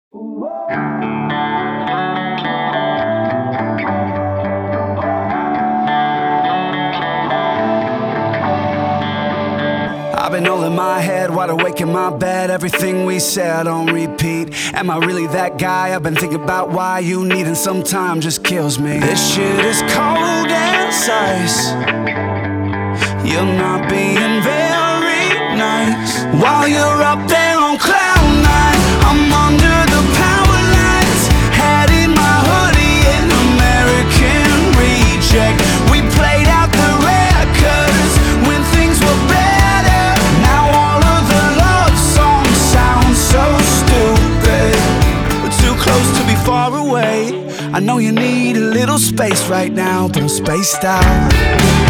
I've been all in my head, wide awake in my bed. Everything we said on repeat. Am I really that guy? I've been thinking about why you needing some time just kills me. This shit is cold as ice. You're not being very nice. While you're up there on cloud nine, I'm under the power lines, head in my hoodie in American reject. We played out the records when things were better. Now all of the love songs sound so stupid. We're too close to be far away. I know you need a little space right now, but I'm spaced out.